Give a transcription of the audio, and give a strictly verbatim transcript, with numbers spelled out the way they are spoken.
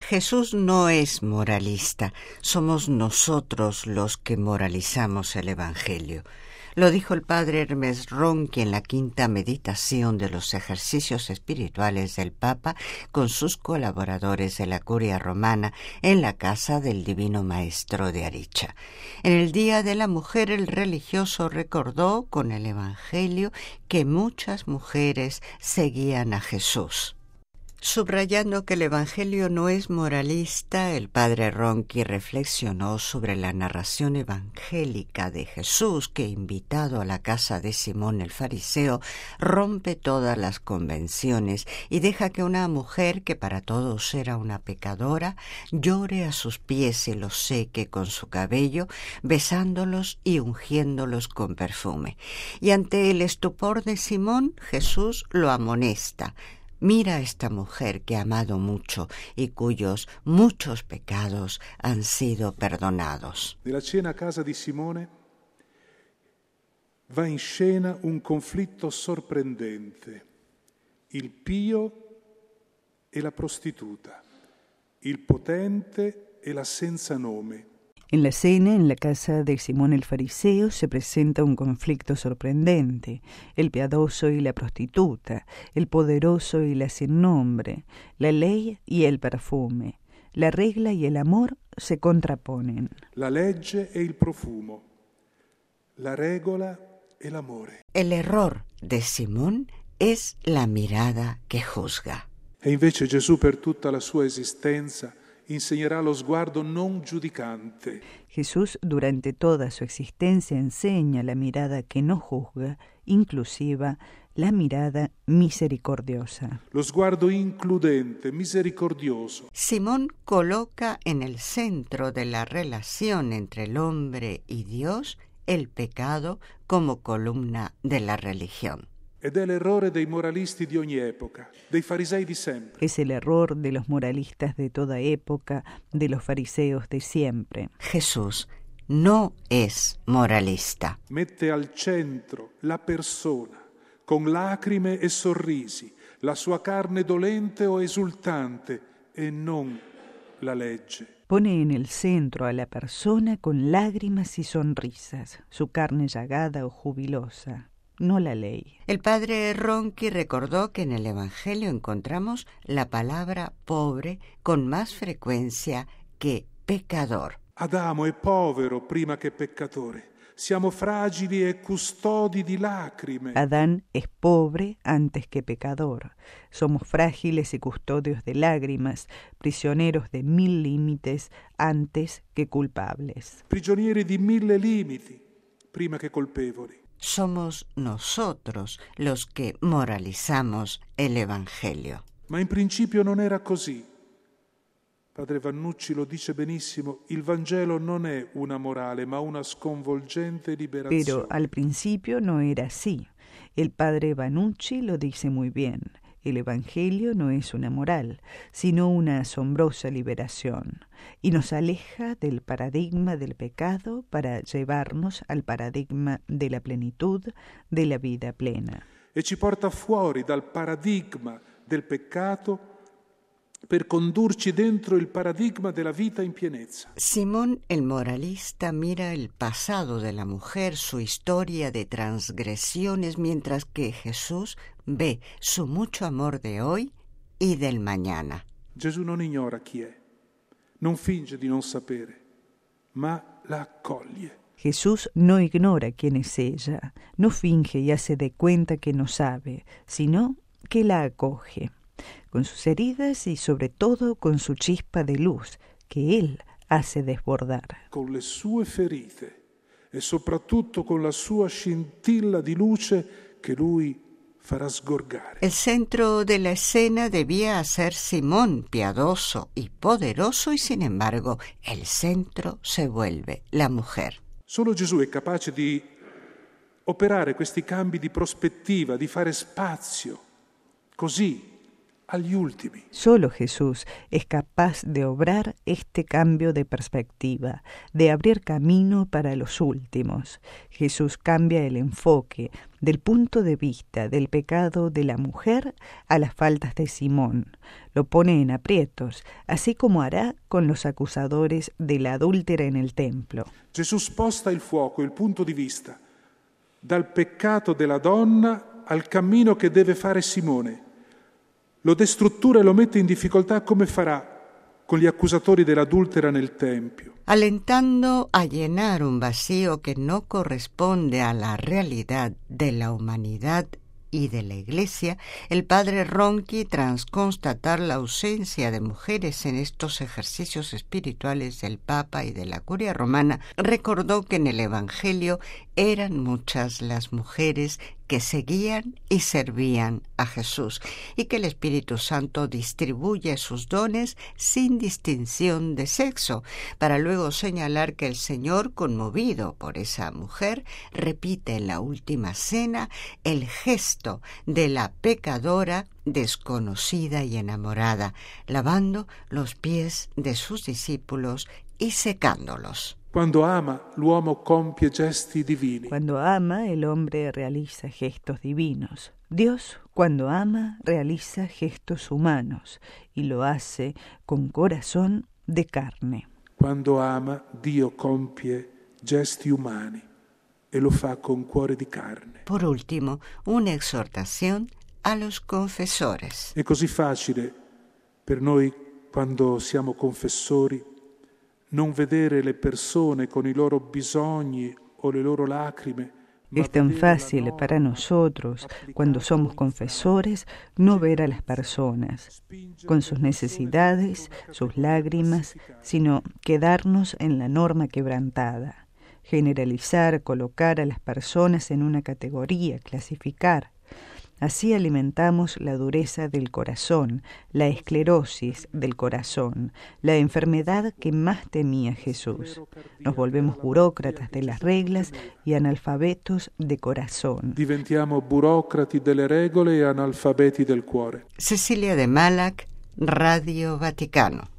Jesús no es moralista, somos nosotros los que moralizamos el Evangelio. Lo dijo el padre Hermes Ronchi en la quinta meditación de los ejercicios espirituales del Papa con sus colaboradores de la Curia Romana en la casa del Divino Maestro de Aricha. En el Día de la Mujer, el religioso recordó con el Evangelio que muchas mujeres seguían a Jesús. Subrayando que el Evangelio no es moralista, el padre Ronchi reflexionó sobre la narración evangélica de Jesús que, invitado a la casa de Simón el fariseo, rompe todas las convenciones y deja que una mujer que para todos era una pecadora llore a sus pies y los seque con su cabello, besándolos y ungiéndolos con perfume. Y ante el estupor de Simón, Jesús lo amonesta. Mira a esta mujer que ha amado mucho y cuyos muchos pecados han sido perdonados. Nella cena a casa di Simone va in scena un conflitto sorprendente. Il pio e la prostituta, il potente e la senza nome. En la cena, en la casa de Simón el fariseo, se presenta un conflicto sorprendente: el piadoso y la prostituta, el poderoso y la sin nombre, la ley y el perfume. La regla y el amor se contraponen. La legge e il profumo, la regola e l'amore. El error de Simón es la mirada que juzga. E invece Gesù per tutta la sua esistenza insegnerà lo sguardo non giudicante. Jesús durante toda su existencia enseña la mirada que no juzga, inclusiva, la mirada misericordiosa. Lo sguardo includente, misericordioso. Simón coloca en el centro de la relación entre el hombre y Dios el pecado como columna de la religión. Ed è l'errore dei moralisti di ogni epoca, dei farisei di sempre. Es el error de los moralistas de toda época, de los fariseos de siempre. Jesús no es moralista. Mette al centro la persona, con lacrime e sorrisi, la sua carne dolente o esultante, e non la legge. Pone en el centro a la persona con lágrimas y sonrisas, su carne llagada o jubilosa, no la ley. El padre Ronchi recordó que en el Evangelio encontramos la palabra pobre con más frecuencia que pecador. Adamo è povero prima che peccatore. Siamo fragili e custodi di lacrime. Adán es pobre antes que pecador. Somos frágiles y custodios de lágrimas, prisioneros de mil límites antes que culpables. Prigionieri di mille limiti prima che colpevoli. Somos nosotros los que moralizamos el Evangelio. Ma in principio non era così. Padre Vannucci lo dice benissimo, il Vangelo non è una morale, ma una sconvolgente liberazione. Pero al principio no era así. El padre Vannucci lo dice muy bien. El Evangelio no es una moral, sino una asombrosa liberación, y nos aleja del paradigma del pecado para llevarnos al paradigma de la plenitud, de la vida plena. E ci porta fuori dal paradigma del peccato per condurci dentro il paradigma della vita in pienezza. Simón el moralista mira el pasado de la mujer, su historia de transgresiones, mientras que Jesús ve su mucho amor de hoy y del mañana. Gesù non ignora chi è, non finge di non sapere, ma la accoglie. Jesús no ignora quién es ella, no finge y hace de cuenta que no sabe, sino que la acoge, con sus heridas y sobre todo con su chispa de luz que Él hace desbordar. Con le sue ferite e soprattutto con la sua scintilla di luce che Lui fará sgorgare. El centro de la escena debía ser Simón, piadoso y poderoso, y sin embargo el centro se vuelve la mujer. Solo Gesù è capace di operare questi cambi di prospettiva, di fare spazio, così, agli ultimi. Solo Jesús es capaz de obrar este cambio de perspectiva, de abrir camino para los últimos. Jesús cambia el enfoque del punto de vista del pecado de la mujer a las faltas de Simón. Lo pone en aprietos, así como hará con los acusadores de la adúltera en el templo. Gesù sposta il fuoco, il punto di vista, dal peccato della donna al cammino che deve fare Simone. Lo destruttura e lo mette in difficoltà come farà con gli accusatori dell'adultera nel Tempio. Alentando a llenar un vacío que no corresponde a la realidad de la humanidad y de la Iglesia, el padre Ronchi, tras constatar la ausencia de mujeres en estos ejercicios espirituales del Papa y de la Curia Romana, recordó que en el Evangelio eran muchas las mujeres que seguían y servían a Jesús, y que el Espíritu Santo distribuye sus dones sin distinción de sexo, para luego señalar que el Señor, conmovido por esa mujer, repite en la última cena el gesto de la pecadora desconocida y enamorada, lavando los pies de sus discípulos y secándolos. Cuando ama, l'uomo compie gesti divini. Cuando ama, el hombre realiza gestos divinos. Dios, cuando ama, realiza gestos humanos y lo hace con corazón de carne. Cuando ama, Dio compie gesti umani e lo fa con cuore di carne. Por último, una exhortación a los confesores. È così facile per noi, quando siamo confessori, non vedere le persone con i loro bisogni o le loro lacrime. Es tan fácil para nosotros, cuando somos confesores, no ver a las personas con sus necesidades, sus lágrimas, sino quedarnos en la norma quebrantada. Generalizar, colocar a las personas en una categoría, clasificar. Así alimentamos la dureza del corazón, la esclerosis del corazón, la enfermedad que más temía Jesús. Nos volvemos burócratas de las reglas y analfabetos de corazón. Diventiamo burocrati delle regole e analfabeti del cuore. Cecilia de Malac, Radio Vaticano.